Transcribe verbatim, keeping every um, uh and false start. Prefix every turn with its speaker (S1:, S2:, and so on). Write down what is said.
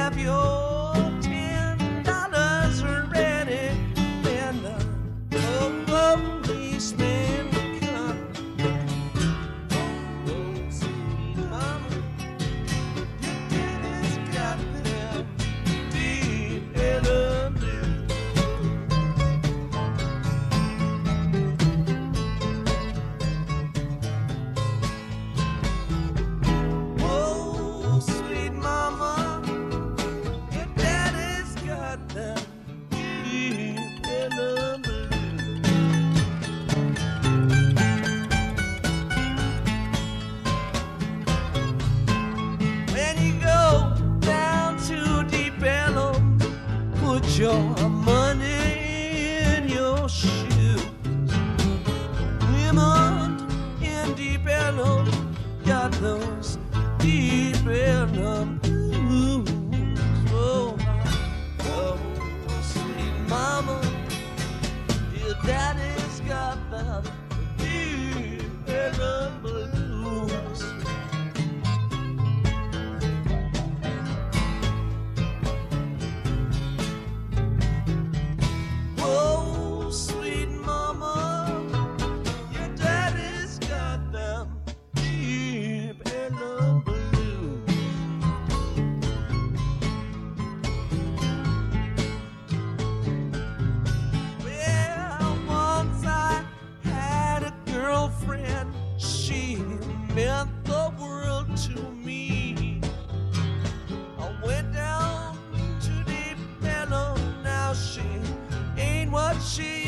S1: have your ten dollars ready when the policeman comes. Oh, sweet mama, your daddy's got them deep in the blue. Oh, sweet mama, your daddy's got them deep in the blue. When you go down to Deep Ellum, put your money in your shoes. Women in Deep Ellum got those Deep Ellum blues. Oh, oh, sweet mama, your daddy's got them Deep Ellum blues. Oh, sweet mama, your daddy's got them deep in the blue. Well, once I had a girlfriend, she meant the world to me. I went down to Deep Ellum, now she ain't what she